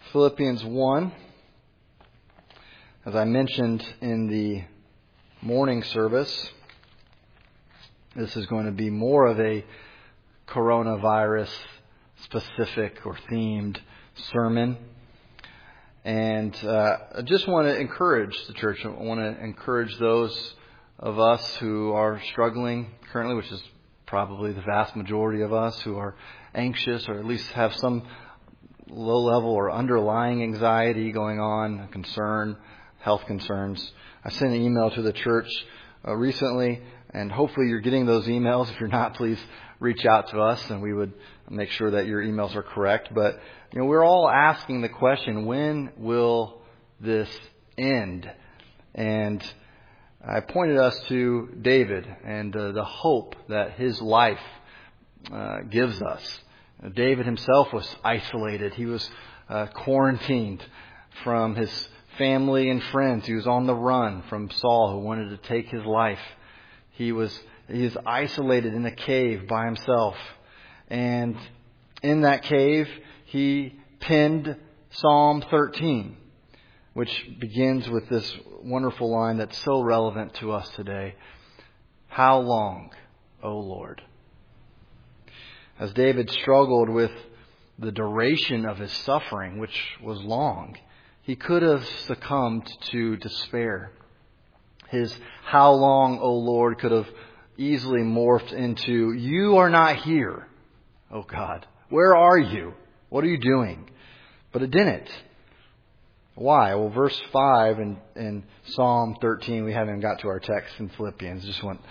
Philippians 1. As I mentioned in the morning service, this is going to be more of a coronavirus specific or themed sermon. And I just want to encourage the church. I want to encourage those of us who are struggling currently, which is probably the vast majority of us, who are anxious or at least have some low level or underlying anxiety going on, concern, health concerns. I sent an email to the church recently, and hopefully you're getting those emails. If you're not, please reach out to us and we would make sure that your emails are correct. But we're all asking the question, when will this end? And I pointed us to David and the hope that his life gives us. David himself was isolated. He was quarantined from his family and friends. He was on the run from Saul, who wanted to take his life. He is isolated in a cave by himself. And in that cave, he penned Psalm 13, which begins with this wonderful line that's so relevant to us today. How long, O Lord? As David struggled with the duration of his suffering, which was long, he could have succumbed to despair. His how long, O Lord, could have easily morphed into, you are not here, O God. Where are you? What are you doing? But it didn't. Why? Well, verse 5 in Psalm 13, we haven't got to our text in Philippians. Just want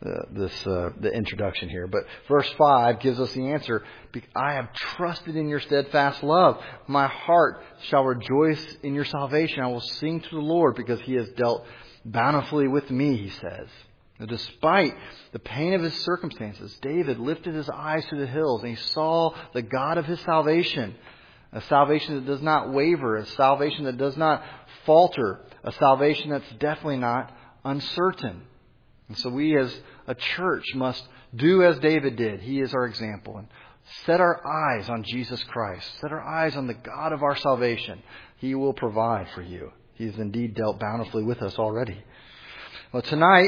the introduction here. But verse 5 gives us the answer. I have trusted in your steadfast love. My heart shall rejoice in your salvation. I will sing to the Lord because he has dealt bountifully with me, he says. Now, despite the pain of his circumstances, David lifted his eyes to the hills and he saw the God of his salvation. A salvation that does not waver, a salvation that does not falter, a salvation that's definitely not uncertain. And so we as a church must do as David did. He is our example. And set our eyes on Jesus Christ. Set our eyes on the God of our salvation. He will provide for you. He has indeed dealt bountifully with us already. Well, tonight,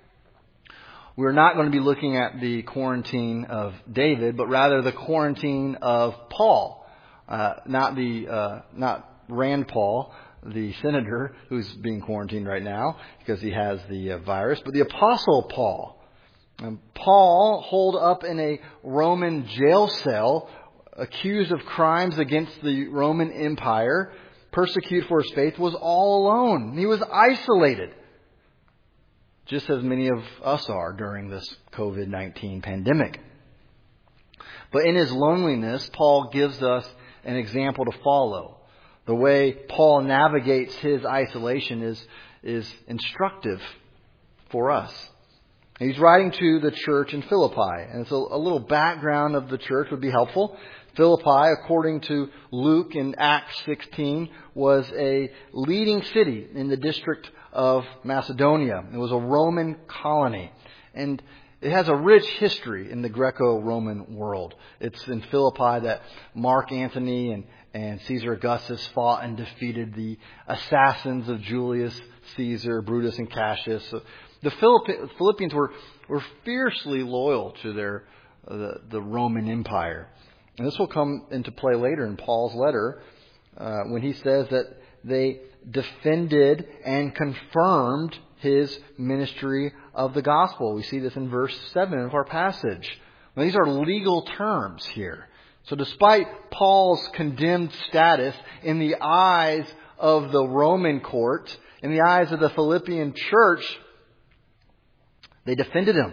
we're not going to be looking at the quarantine of David, but rather the quarantine of Paul. Not Rand Paul, the senator who's being quarantined right now because he has the virus, but the Apostle Paul. Paul, holed up in a Roman jail cell, accused of crimes against the Roman Empire, persecuted for his faith, was all alone. He was isolated, just as many of us are during this COVID-19 pandemic. But in his loneliness, Paul gives us an example to follow. The way Paul navigates his isolation is instructive for us. He's writing to the church in Philippi. And so a little background of the church would be helpful. Philippi, according to Luke in Acts 16, was a leading city in the district of Macedonia. It was a Roman colony. And it has a rich history in the Greco-Roman world. It's in Philippi that Mark Antony and Caesar Augustus fought and defeated the assassins of Julius Caesar, Brutus, and Cassius. So the Philippians were fiercely loyal to the Roman Empire. And this will come into play later in Paul's letter when he says that they defended and confirmed his ministry of the gospel. We see this in verse 7 of our passage. Now, these are legal terms here. So despite Paul's condemned status in the eyes of the Roman court, in the eyes of the Philippian church, they defended him.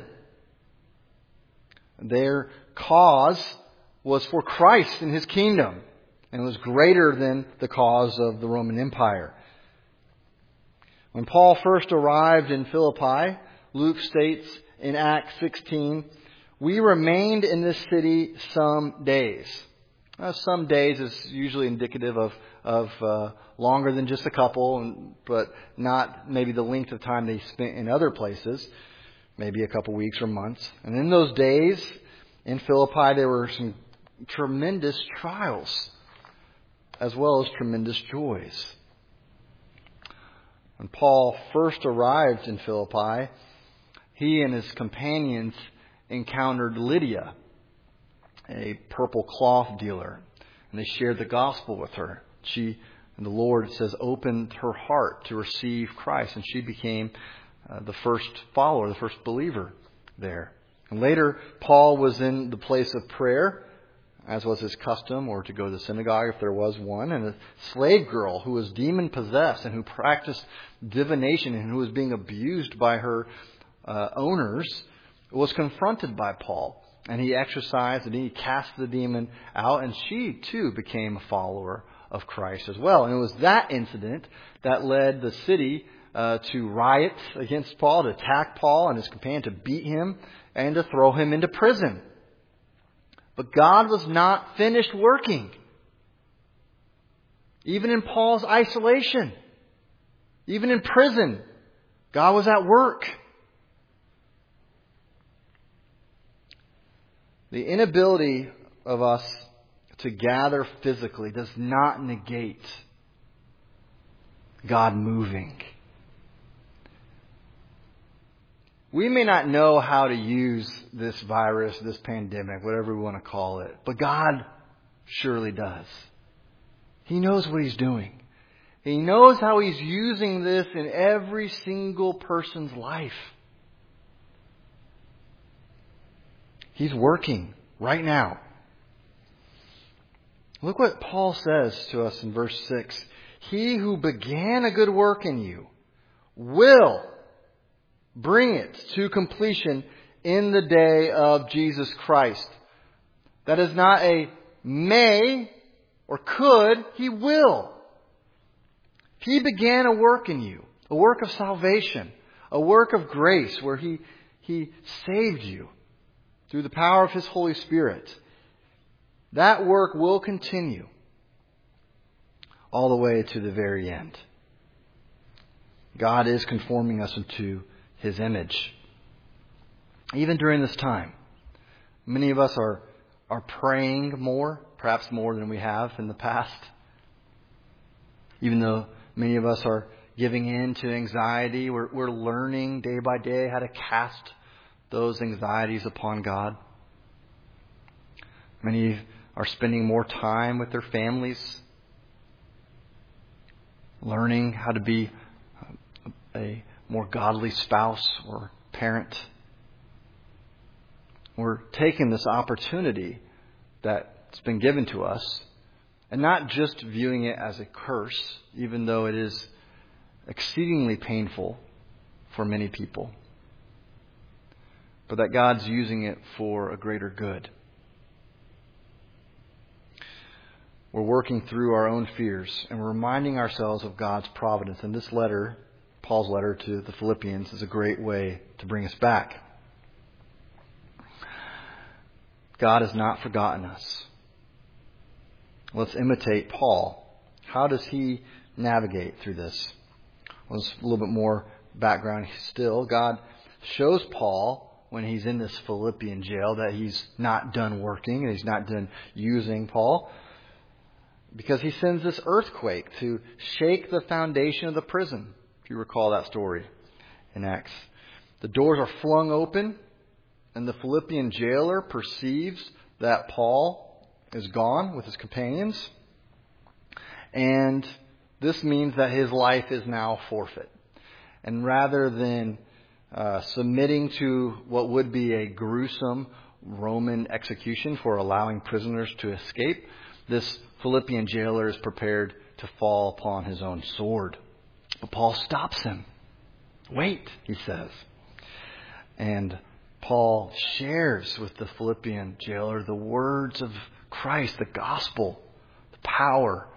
Their cause was for Christ and his kingdom, and was greater than the cause of the Roman Empire. When Paul first arrived in Philippi, Luke states in Acts 16, we remained in this city some days. Some days is usually indicative of longer than just a couple, but not maybe the length of time they spent in other places, maybe a couple weeks or months. And in those days in Philippi, there were some tremendous trials. as well as tremendous joys. When Paul first arrived in Philippi, he and his companions encountered Lydia, a purple cloth dealer, and they shared the gospel with her. And the Lord, it says, opened her heart to receive Christ, and she became the first follower, the first believer there. And later, Paul was in the place of prayer, as was his custom, or to go to the synagogue if there was one, and a slave girl who was demon-possessed and who practiced divination and who was being abused by her owners was confronted by Paul. And he exorcised and he cast the demon out, and she too became a follower of Christ as well. And it was that incident that led the city to riot against Paul, to attack Paul and his companion, to beat him and to throw him into prison. But God was not finished working. Even in Paul's isolation, even in prison, God was at work. The inability of us to gather physically does not negate God moving. We may not know how to use this virus, this pandemic, whatever we want to call it, but God surely does. He knows what He's doing. He knows how He's using this in every single person's life. He's working right now. Look what Paul says to us in verse 6. He who began a good work in you will bring it to completion in the day of Jesus Christ. That is not a may or could. He will. He began a work in you, a work of salvation, a work of grace where He saved you through the power of His Holy Spirit. That work will continue all the way to the very end. God is conforming us into His image. Even during this time, many of us are praying more, perhaps more than we have in the past. Even though many of us are giving in to anxiety, we're learning day by day how to cast those anxieties upon God. Many are spending more time with their families, learning how to be a more godly spouse or parent. We're taking this opportunity that's been given to us and not just viewing it as a curse, even though it is exceedingly painful for many people, but that God's using it for a greater good. We're working through our own fears and we're reminding ourselves of God's providence. And this letter, Paul's letter to the Philippians, is a great way to bring us back. God has not forgotten us. Let's imitate Paul. How does he navigate through this? Well, there's a little bit more background still. God shows Paul when he's in this Philippian jail that He's not done working and He's not done using Paul, because He sends this earthquake to shake the foundation of the prison. If you recall that story in Acts. The doors are flung open and the Philippian jailer perceives that Paul is gone with his companions. And this means that his life is now forfeit. And rather than submitting to what would be a gruesome Roman execution for allowing prisoners to escape, this Philippian jailer is prepared to fall upon his own sword. But Paul stops him. Wait, he says. And Paul shares with the Philippian jailer the words of Christ, the gospel, the power.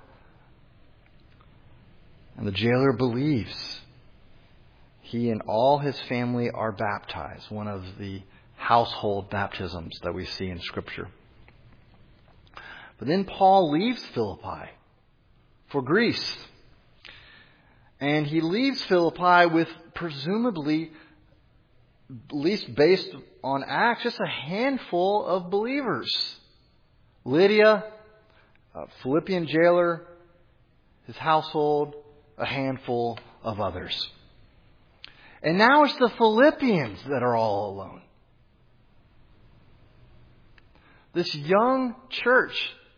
And the jailer believes. He and all his family are baptized, one of the household baptisms that we see in Scripture. But then Paul leaves Philippi for Greece. And he leaves Philippi with presumably, at least based on Acts, just a handful of believers. Lydia, Philippian jailer, his household, a handful of others. And now it's the Philippians that are all alone. This young church,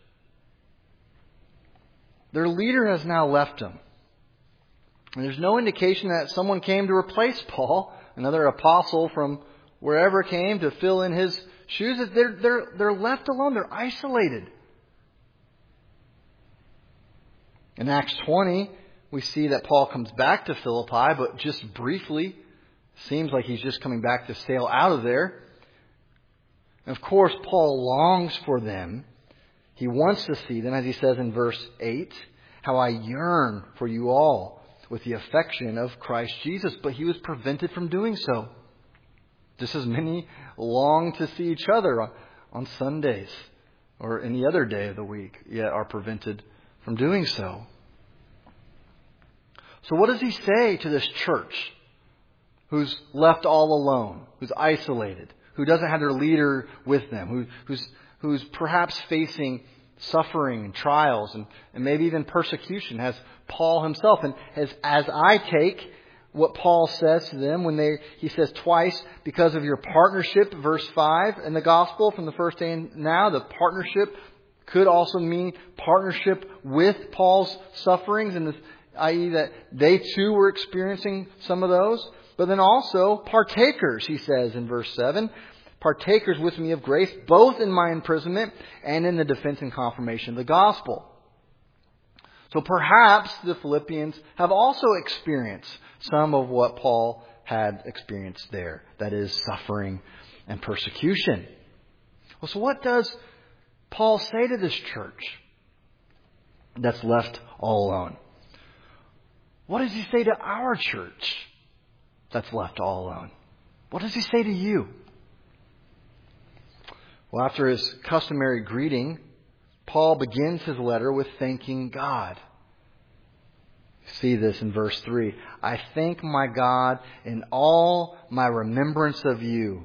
their leader has now left them. And there's no indication that someone came to replace Paul, another apostle from wherever came to fill in his shoes. They're left alone. They're isolated. In Acts 20, we see that Paul comes back to Philippi, but just briefly. Seems like he's just coming back to sail out of there. And of course, Paul longs for them. He wants to see them, as he says in verse 8, how I yearn for you all with the affection of Christ Jesus. But he was prevented from doing so. Just as many long to see each other on Sundays or any other day of the week, yet are prevented from doing so. So what does he say to this church who's left all alone, who's isolated, who doesn't have their leader with them, who's perhaps facing suffering and trials and maybe even persecution, as Paul himself? And as I take what Paul says to them when he says twice, because of your partnership, verse 5 in the gospel from the first day and now, the partnership could also mean partnership with Paul's sufferings, and i.e. that they too were experiencing some of those. But then also partakers, he says in verse 7, partakers with me of grace, both in my imprisonment and in the defense and confirmation of the gospel. So perhaps the Philippians have also experienced some of what Paul had experienced there. That is, suffering and persecution. Well, so what does Paul say to this church that's left all alone? What does he say to our church that's left all alone? What does he say to you? Well, after his customary greeting, Paul begins his letter with thanking God. See this in verse 3. I thank my God in all my remembrance of you.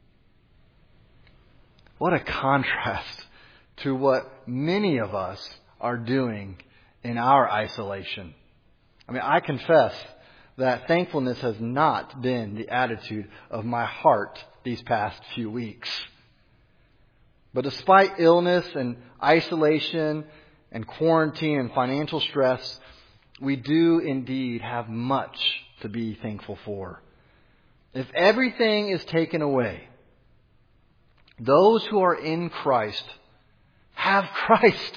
What a contrast to what many of us are doing in our isolation. I mean, I confess that thankfulness has not been the attitude of my heart these past few weeks. But despite illness and isolation and quarantine and financial stress, we do indeed have much to be thankful for. If everything is taken away, those who are in Christ have Christ.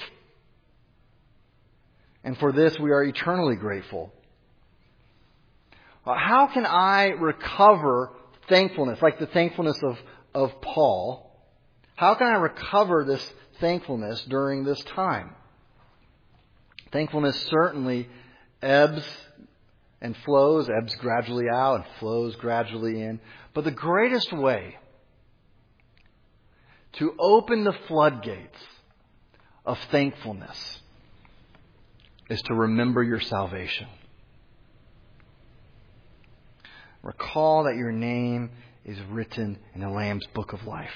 And for this we are eternally grateful. How can I recover thankfulness, like the thankfulness of Paul? How can I recover this thankfulness during this time? Thankfulness certainly ebbs and flows, ebbs gradually out and flows gradually in. But the greatest way to open the floodgates of thankfulness is to remember your salvation. Recall that your name is written in the Lamb's Book of Life.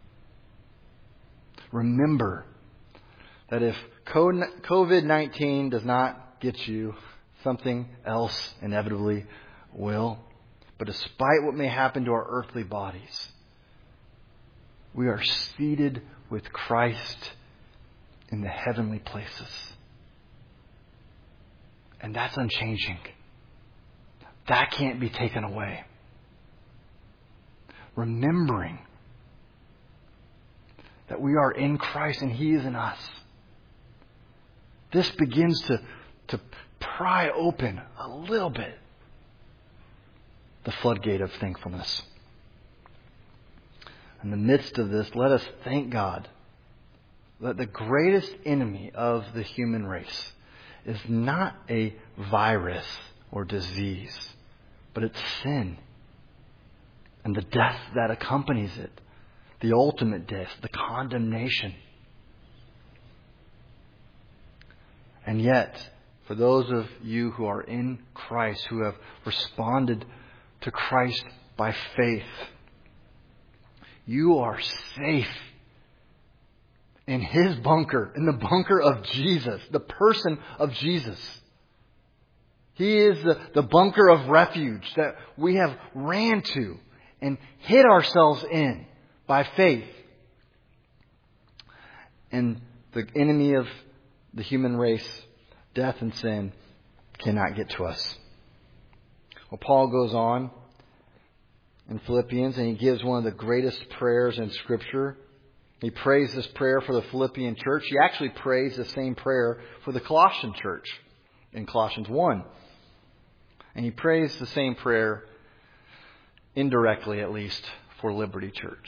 Remember that if COVID-19 does not get you, something else inevitably will. But despite what may happen to our earthly bodies, we are seated with Christ in the heavenly places. And that's unchanging. That can't be taken away. Remembering that we are in Christ and He is in us. This begins to pry open a little bit the floodgate of thankfulness. In the midst of this, let us thank God that the greatest enemy of the human race is not a virus or disease, but it's sin and the death that accompanies it, the ultimate death, the condemnation. And yet, for those of you who are in Christ, who have responded to Christ by faith, you are safe. in His bunker, in the bunker of Jesus, the person of Jesus. He is the bunker of refuge that we have ran to and hid ourselves in by faith. And the enemy of the human race, death and sin, cannot get to us. Well, Paul goes on in Philippians and he gives one of the greatest prayers in Scripture. He prays this prayer for the Philippian church. He actually prays the same prayer for the Colossian church in Colossians 1. And he prays the same prayer, indirectly at least, for Liberty Church.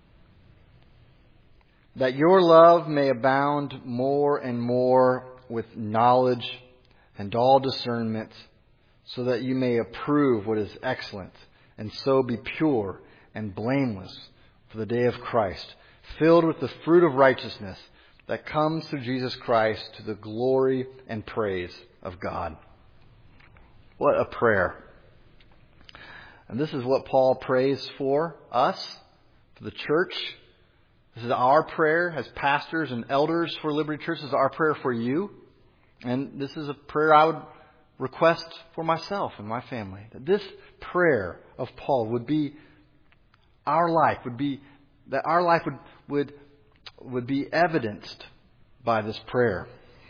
That your love may abound more and more with knowledge and all discernment, so that you may approve what is excellent, and so be pure and blameless for the day of Christ, filled with the fruit of righteousness that comes through Jesus Christ to the glory and praise of God. What a prayer. And this is what Paul prays for us, for the church. This is our prayer as pastors and elders for Liberty Church. This is our prayer for you. And this is a prayer I would request for myself and my family. That this prayer of Paul would be our life, that our life would be evidenced by this prayer.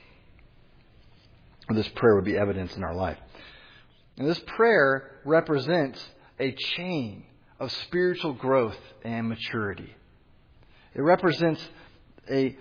Or this prayer would be evidenced in our life. And this prayer represents a chain of spiritual growth and maturity. It represents a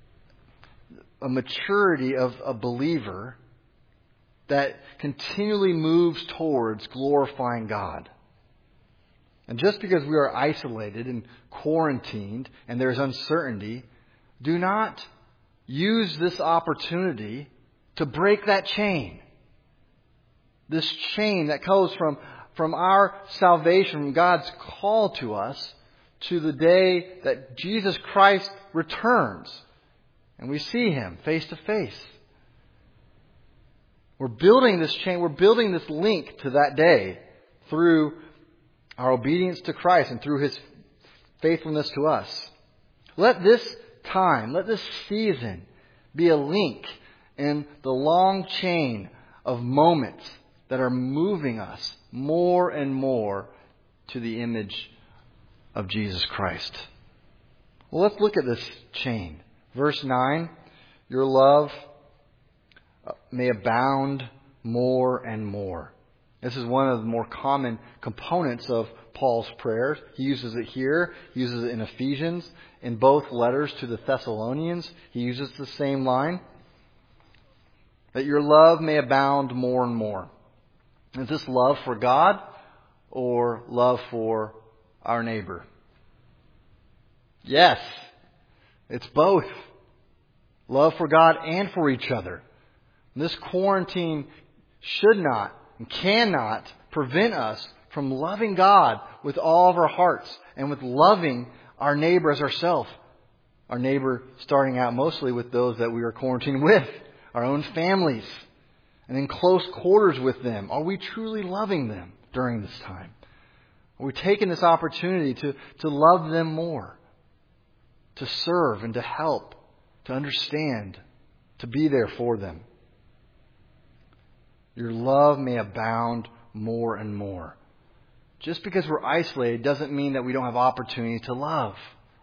maturity of a believer that continually moves towards glorifying God. And just because we are isolated and quarantined and there's uncertainty, do not use this opportunity to break that chain. This chain that goes from our salvation, from God's call to us, to the day that Jesus Christ returns and we see Him face to face. We're building this chain, we're building this link to that day through our obedience to Christ and through His faithfulness to us. Let this time, let this season be a link in the long chain of moments that are moving us more and more to the image of Jesus Christ. Well, let's look at this chain. Verse 9, your love may abound more and more. This is one of the more common components of Paul's prayers. He uses it here. He uses it in Ephesians. In both letters to the Thessalonians, he uses the same line. That your love may abound more and more. Is this love for God or love for our neighbor? Yes, it's both. Love for God and for each other. This quarantine should not and cannot prevent us from loving God with all of our hearts and with loving our neighbor as ourselves. Our neighbor starting out mostly with those that we are quarantined with, our own families, and in close quarters with them. Are we truly loving them during this time? Are we taking this opportunity to love them more, to serve and to help, to understand, to be there for them? Your love may abound more and more. Just because we're isolated doesn't mean that we don't have opportunity to love.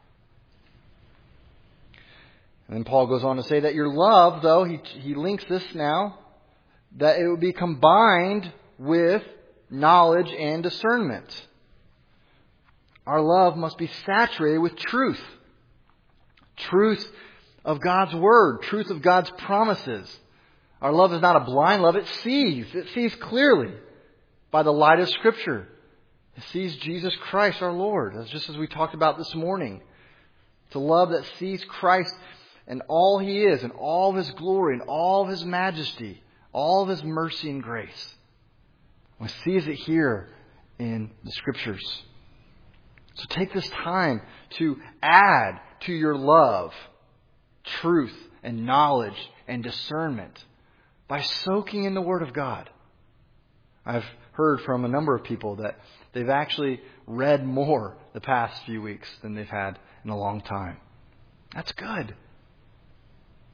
And then Paul goes on to say that your love, though, he links this now, that it would be combined with knowledge and discernment. Our love must be saturated with truth. Truth of God's Word. Truth of God's promises. Our love is not a blind love. It sees. It sees clearly by the light of Scripture. It sees Jesus Christ our Lord. That's just as we talked about this morning. It's a love that sees Christ and all He is, and all of His glory, and all of His majesty, all of His mercy and grace. One sees it here in the Scriptures. So take this time to add to your love truth and knowledge and discernment by soaking in the Word of God. I've heard from a number of people that they've actually read more the past few weeks than they've had in a long time. That's good.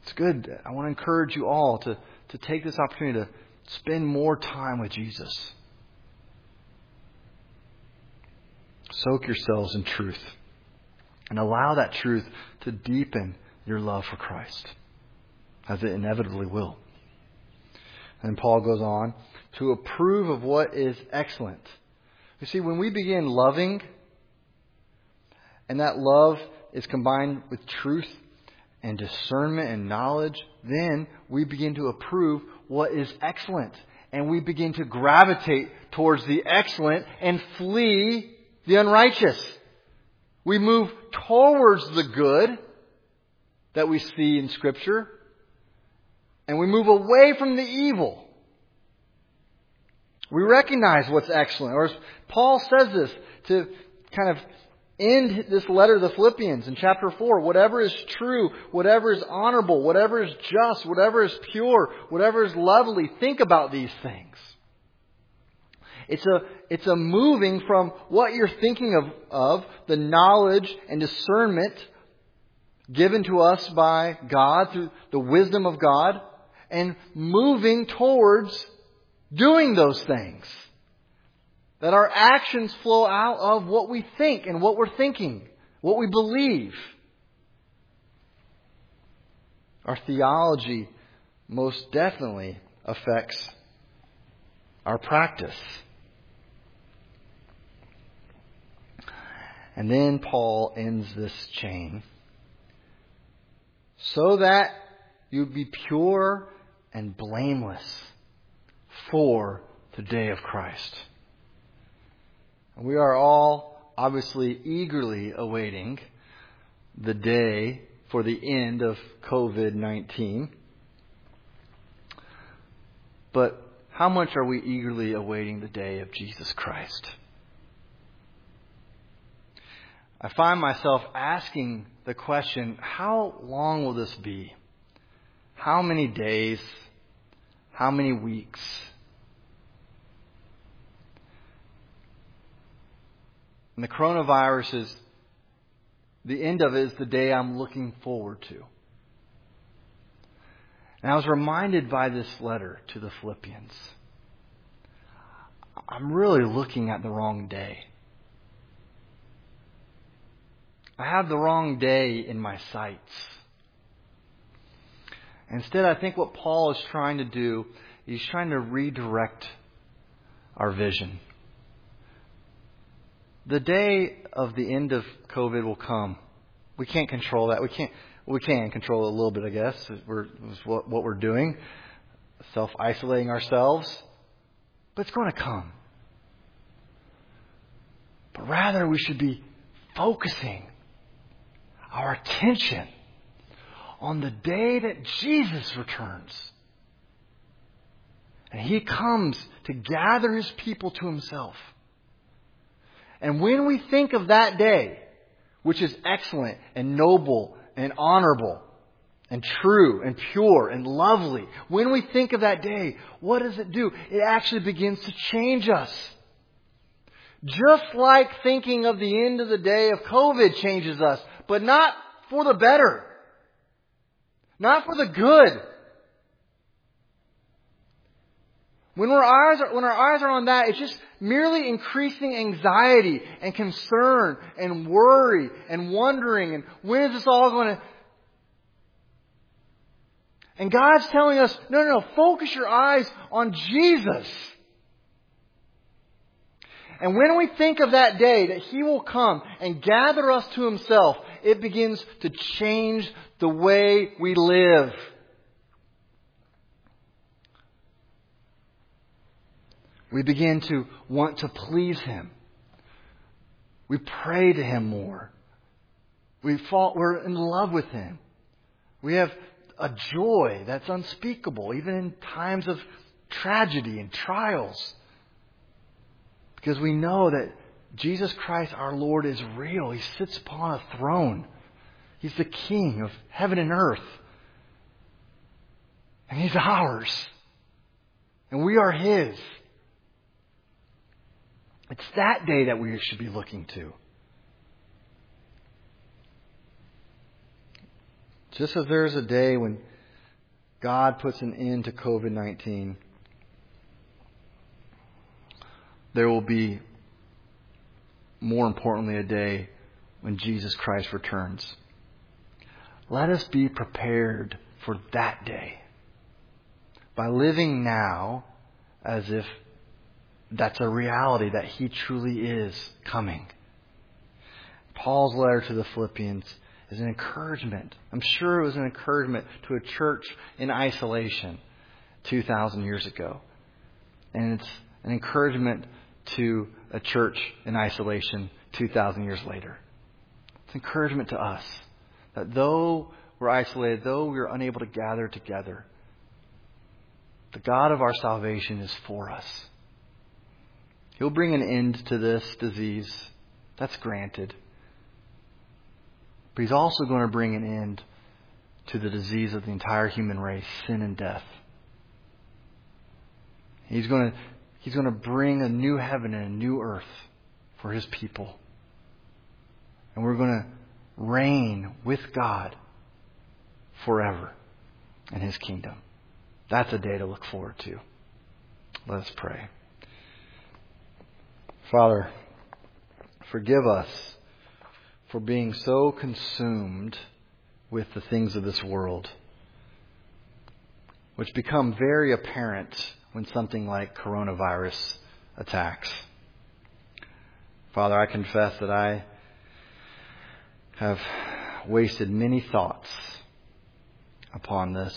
It's good. I want to encourage you all to take this opportunity to spend more time with Jesus. Soak yourselves in truth and allow that truth to deepen your love for Christ, as it inevitably will. And Paul goes on to approve of what is excellent. You see, when we begin loving, and that love is combined with truth and discernment and knowledge, then we begin to approve what is excellent. And we begin to gravitate towards the excellent and flee the unrighteous. We move towards the good that we see in Scripture, and we move away from the evil. We recognize what's excellent. Or as Paul says this to kind of end this letter to the Philippians in chapter 4. Whatever is true, whatever is honorable, whatever is just, whatever is pure, whatever is lovely, think about these things. It's a moving from what you're thinking of, the knowledge and discernment given to us by God through the wisdom of God, and moving towards doing those things. That our actions flow out of what we think and what we're thinking, what we believe. Our theology most definitely affects our practice. And then Paul ends this chain. So that you be pure and blameless for the day of Christ. And we are all obviously eagerly awaiting the day for the end of COVID-19. But how much are we eagerly awaiting the day of Jesus Christ? I find myself asking the question, how long will this be? How many days? How many weeks? And the coronavirus is, the end of it is the day I'm looking forward to. And I was reminded by this letter to the Philippians. I'm really looking at the wrong day. I have the wrong day in my sights. Instead, I think what Paul is trying to do, he's trying to redirect our vision. The day of the end of COVID will come. We can't control that. We can control it a little bit, I guess. It's what we're doing. Self-isolating ourselves. But it's going to come. But rather, we should be focusing our attention on the day that Jesus returns. And He comes to gather His people to Himself. And when we think of that day, which is excellent and noble and honorable and true and pure and lovely, when we think of that day, what does it do? It actually begins to change us. Just like thinking of the end of the day of COVID changes us, but not for the better. Not for the good. When our eyes are on that, it's just merely increasing anxiety and concern and worry and wondering and when is this all going to... And God's telling us, no, focus your eyes on Jesus. And when we think of that day that He will come and gather us to Himself, it begins to change the way we live. We begin to want to please Him. We pray to Him more. We're in love with Him. We have a joy that's unspeakable, even in times of tragedy and trials. Because we know that Jesus Christ, our Lord, is real. He sits upon a throne. He's the King of heaven and earth. And He's ours. And we are His. It's that day that we should be looking to. Just as there is a day when God puts an end to COVID-19, there will be, more importantly, a day when Jesus Christ returns. Let us be prepared for that day by living now as if that's a reality, that He truly is coming. Paul's letter to the Philippians is an encouragement. I'm sure it was an encouragement to a church in isolation 2,000 years ago. And it's an encouragement to a church in isolation 2,000 years later. It's encouragement to us that though we're isolated, though we're unable to gather together, the God of our salvation is for us. He'll bring an end to this disease. That's granted. But He's also going to bring an end to the disease of the entire human race, sin and death. He's going to bring a new heaven and a new earth for His people. And we're going to reign with God forever in His kingdom. That's a day to look forward to. Let us pray. Father, forgive us for being so consumed with the things of this world, which become very apparent when something like coronavirus attacks. Father, I confess that I have wasted many thoughts upon this.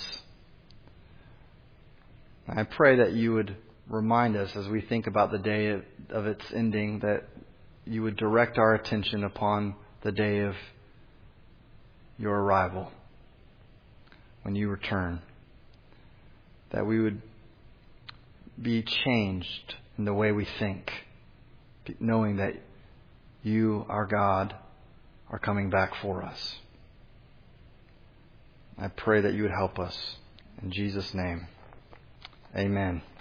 I pray that You would remind us as we think about the day of its ending, that You would direct our attention upon the day of Your arrival, when You return, that we would be changed in the way we think, knowing that You, our God, are coming back for us. I pray that You would help us. In Jesus' name, amen.